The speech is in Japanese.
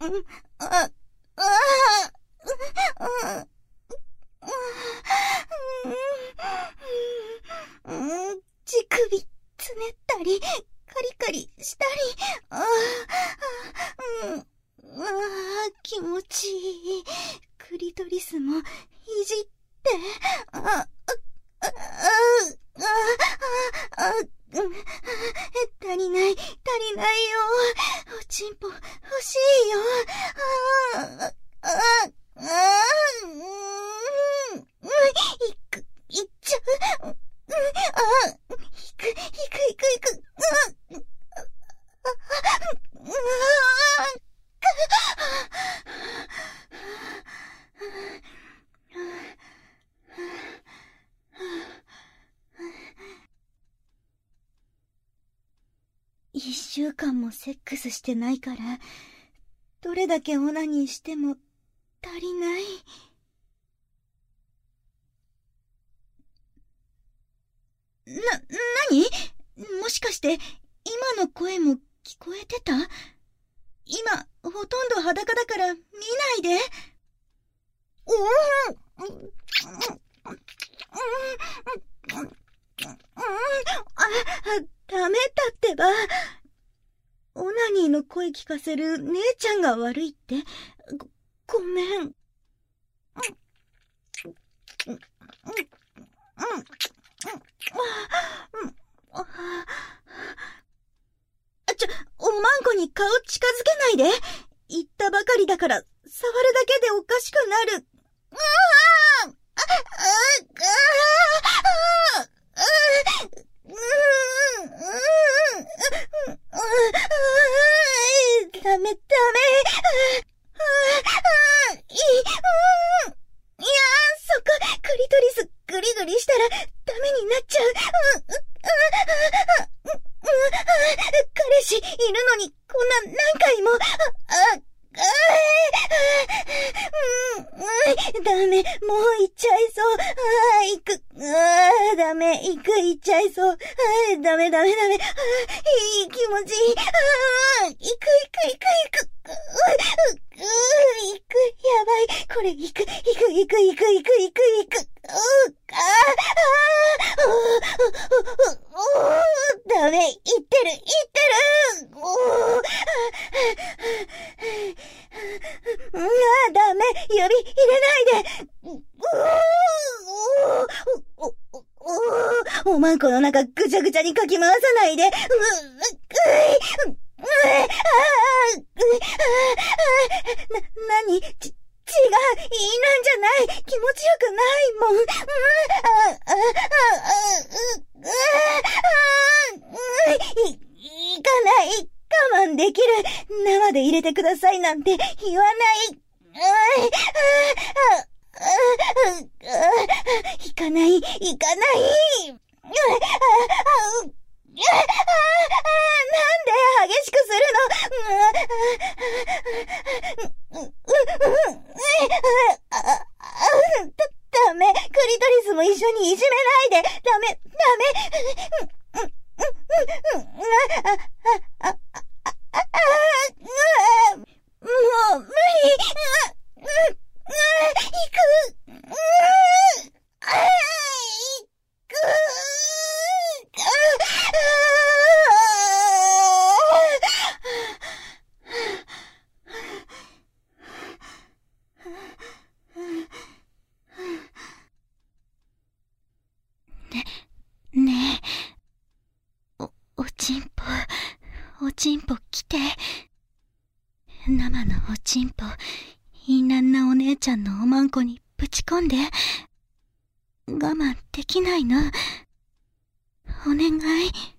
あ、乳首つねったりカリカリしたり、気持ちいい。クリトリスもいじって、足りないよ。おちんぽ欲しいよ。いっちゃう。いく。1週間もセックスしてないから、どれだけオナニーしても足りない。なに？もしかして今の声も聞こえてた？今ほとんど裸だから見ないで。ダメだってば。オナニーの声聞かせる姉ちゃんが悪いって。ごめん。おまんこに顔近づけないで。言ったばかりだから触るだけでおかしくなる。ダメ。いや、そこ、クリトリスグリグリしたらダメになっちゃう。彼氏いるのにこんな何回も。ダメ、もう行っちゃいそう。行く。ダメ、行っちゃいそう。ダメ。いい気持ちいい。行く。やばい。これ行く。ダメ、行ってる。ダメ、指入れないで。おまんこの中ぐちゃぐちゃにかき回さないで。なに？違う、なんじゃない。気持ちよくないもん。いかない。我慢できる。生で入れてくださいなんて言わない。いかない。なんで激しくするの？ダメ。クリトリスも一緒にいじめないで。ダメ。もう無理。行く。ねえ、おちんぽ来て。生のおちんぽ、淫乱なお姉ちゃんのおまんこにぶち込んで。我慢できないの。お願い。